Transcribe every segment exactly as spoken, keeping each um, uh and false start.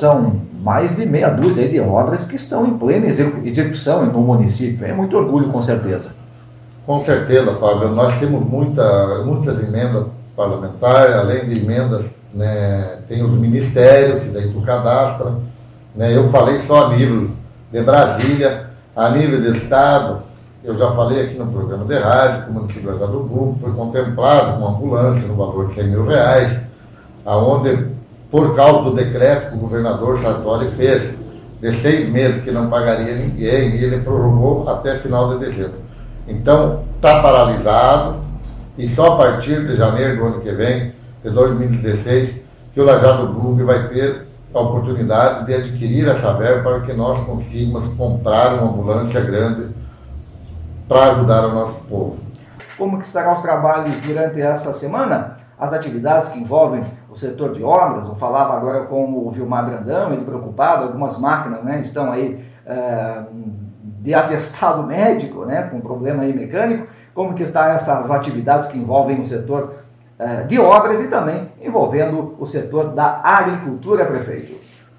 são mais de meia dúzia de obras que estão em plena execução no município. É muito orgulho, com certeza. Com certeza, Fábio. Nós temos muita, muitas emendas parlamentares, além de emendas, né, tem os ministérios, que daí tu cadastra. Né, eu falei só a nível de Brasília, a nível de Estado. Eu já falei aqui no programa de rádio, que o município do Buco foi contemplado com ambulância no valor de cem mil reais, aonde, por causa do decreto que o governador Sartori fez, de seis meses que não pagaria ninguém, e ele prorrogou até final de dezembro. Então, está paralisado, e só a partir de janeiro do ano que vem, de dois mil e dezesseis, que o Lajado Buco vai ter a oportunidade de adquirir essa verba para que nós consigamos comprar uma ambulância grande para ajudar o nosso povo. Como que estarão os trabalhos durante essa semana? As atividades que envolvem o setor de obras, eu falava agora com o Vilmar Brandão, ele preocupado, algumas máquinas, né, estão aí é, de atestado médico, né, com problema aí mecânico. Como que estão essas atividades que envolvem o setor é, de obras e também envolvendo o setor da agricultura, prefeito?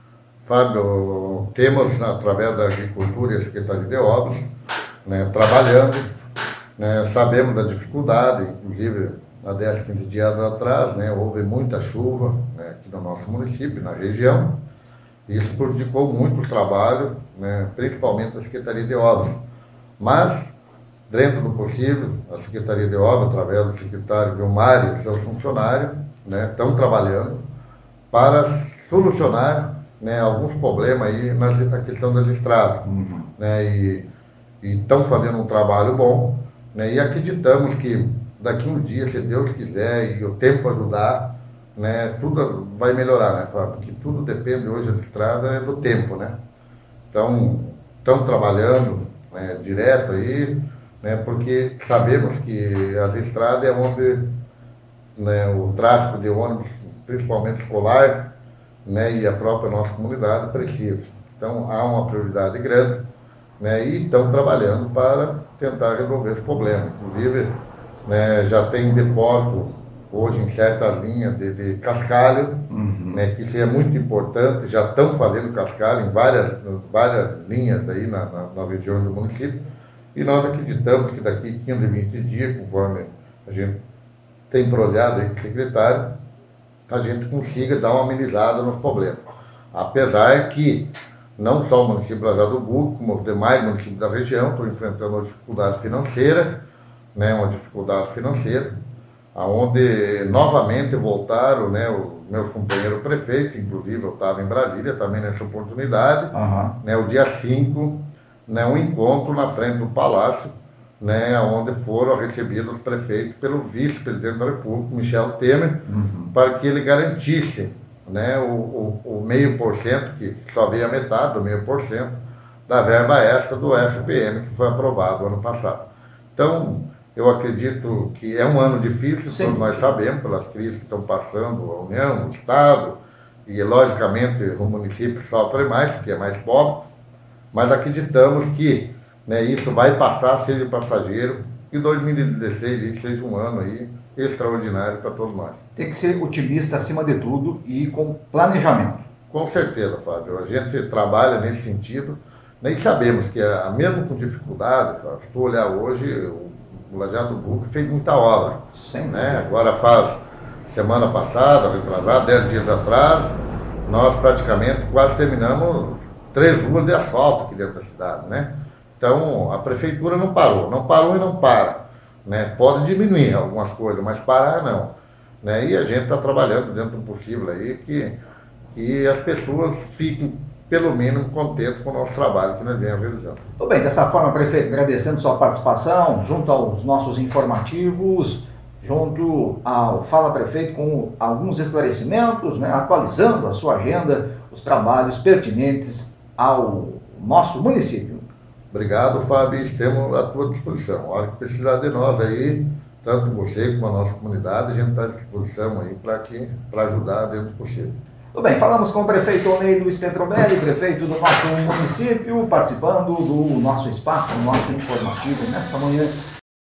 Fábio, temos através da agricultura e a Secretaria de Obras, né, trabalhando, né, sabemos da dificuldade, inclusive há dez, quinze dias atrás, né, houve muita chuva, né, aqui no nosso município, na região, e isso prejudicou muito o trabalho, né, principalmente da Secretaria de Obras. Mas, dentro do possível, a Secretaria de Obras, através do secretário Vilmar e seus funcionários, né, estão trabalhando para solucionar, né, alguns problemas aí na, na questão das estradas. Uhum. Né, e estão fazendo um trabalho bom, né, e acreditamos que daqui um dia, se Deus quiser e o tempo ajudar, né, tudo vai melhorar, né, Fábio? Porque tudo depende hoje da estrada é do tempo, né? Então, estamos trabalhando, né, direto aí, né, porque sabemos que as estradas é onde, né, o tráfego de ônibus, principalmente escolar, né, e a própria nossa comunidade precisa. Então, há uma prioridade grande, né, e estão trabalhando para tentar resolver esse problema. Inclusive, né, já tem depósito hoje em certas linhas de, de cascalho, uhum. né, que isso é muito importante, já estão fazendo cascalho em várias, várias linhas aí na, na, na região do município, e nós acreditamos que daqui quinze, vinte dias, conforme a gente tem projeto aí com o secretário, a gente consiga dar uma amenizada nos problemas. Apesar que não só o município de Lajado Buco, como os demais municípios da região estão enfrentando uma dificuldade financeira, né, uma dificuldade financeira, onde novamente voltaram, né, os meus companheiros prefeitos, inclusive eu estava em Brasília também nessa oportunidade, uhum. né, o dia cinco, né, um encontro na frente do Palácio, né, onde foram recebidos os prefeitos pelo vice-presidente da República, Michel Temer, uhum. para que ele garantisse, né, o, o, o meio por cento, que só veio a metade do meio por cento, da verba extra do F P M, que foi aprovado ano passado. Então, eu acredito que é um ano difícil, Sim. todos nós sabemos, pelas crises que estão passando a União, o Estado, e logicamente o município sofre mais, porque é mais pobre, mas acreditamos que, né, isso vai passar, seja passageiro, e dois mil e dezesseis seja um ano aí extraordinário para todos nós. Tem que ser otimista acima de tudo e com planejamento. Com certeza, Fábio. A gente trabalha nesse sentido, né, e sabemos que, a, mesmo com dificuldade, Fábio, se tu olhar hoje, o, o Lajado Buco fez muita obra. Sim. Né? Agora faz, semana passada, retrasada, dez dias atrás, nós praticamente quase terminamos três ruas de asfalto aqui dentro da cidade, né? Então, a prefeitura não parou, não parou e não para, né? Pode diminuir algumas coisas, mas parar não, né? E a gente está trabalhando dentro do possível aí que, que as pessoas fiquem, pelo menos, contentes com o nosso trabalho que nós vemos realizando. Tudo bem, dessa forma, prefeito, agradecendo sua participação junto aos nossos informativos, junto ao Fala Prefeito, com alguns esclarecimentos, né? Atualizando a sua agenda, os trabalhos pertinentes ao nosso município. Obrigado, Fábio, estamos à tua disposição. A hora que precisar de nós aí, tanto você como a nossa comunidade, a gente está à disposição aí para que, para ajudar dentro do possível. Tudo bem, falamos com o prefeito Onei Luiz Petrobelli, prefeito do nosso município, participando do nosso espaço, do nosso informativo nessa manhã